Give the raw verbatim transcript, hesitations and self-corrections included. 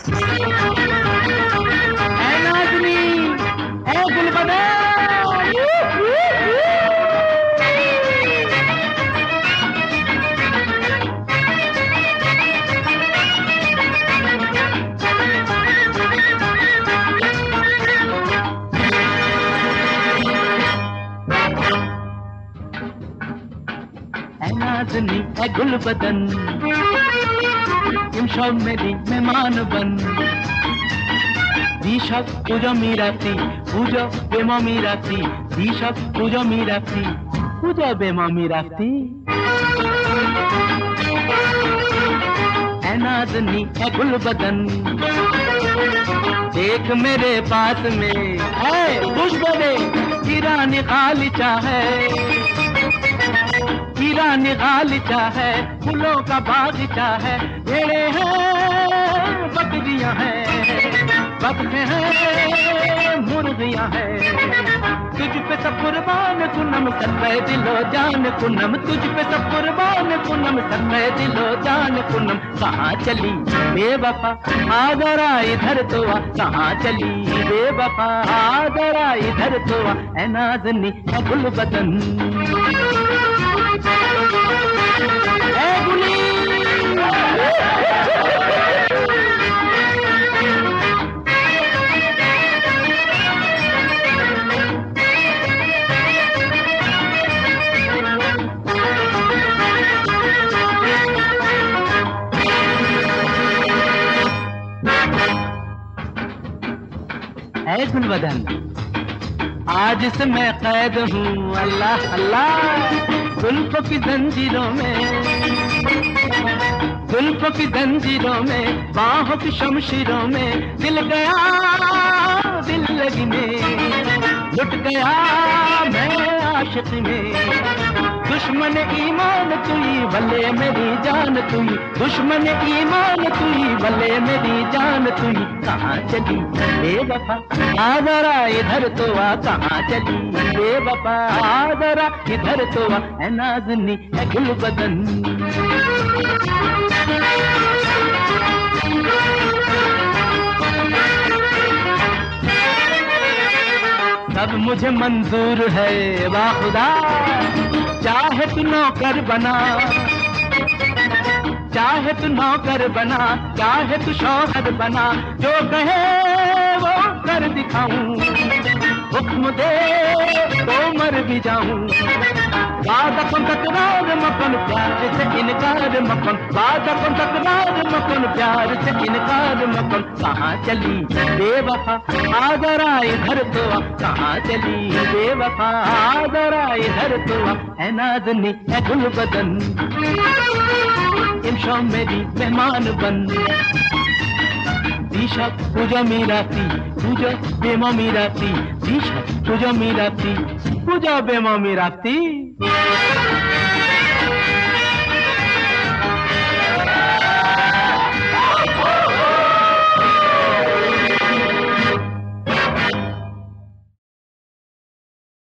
ऐ नाज़नी, ऐ गुलबदन। ऐ नाज़नी, ऐ गुलबदन, इमशब मेरी मेहमान बन। दिशब पूजो मीराती, पूजो बेमा मीराती, दिशब पूजो मीराती, पूजो बेमा मीराती। ऐ नाज़नी, ऐ गुलबदन, देख मेरे पास में है खुशबू ईरानी गालीचा है, ईरानी गालीचा है, फूलों का बागीचा है, भेड़े हैं बकरियां हैं, बकरे हैं मुर्गियां हैं। तुझ पे सब कुर्बान कुनम सन्ने दिलो जान कुनम, तुझ पे सब कुर्बान कुनम सन्ने दिलो जान कुनम। कहाँ चली बेवफा आ जरा इधर तो आ, कहाँ चली बेवफा आ जरा इधर तो आ। ऐ नाज़नी, ऐ गुलबदन, ऐ गुली। ऐ गुलबदन, आज से मैं कैद हूँ अल्लाह अल्लाह जुल्फों की जंजीरों में, जुल्फों की जंजीरों में, बाहों की शमशीरों में। दिल गया दिल लगी में, लुट गया मैं आशिक में। दुश्मन ईमान तुई भले मेरी जान तुई, दुश्मन ईमान तुई भले मेरी जान तुई। कहाँ चली बेवफा आ जरा इधर तो आ, कहाँ चली बेवफा आ जरा इधर तो आ। ऐ नाज़नी, ऐ गुलबदन, सब मुझे मंजूर है वाह खुदा, चाहे तू नौकर बना, चाहे तू नौकर बना, चाहे तू शौहर बना, जो कहे वो कर दिखाऊं, हुक्म दे तो मर भी जाऊं। वादा कौन तकरार मकन प्यार से इनकार मकन, वादा कौन तकरार मकन प्यार से इनकार मकन। कहाँ चली बेवफा आ जरा इधर तो आ, कहाँ चली बेवफा आ जरा इधर तो आ। ऐ नाज़नी, ऐ गुलबदन, इमशब मेरी मेहमान बन। दिशा पूजा मीराती, पूजा बेमा मीराती, दिशा पूजा मीराती, पूजा बेमा मीराती।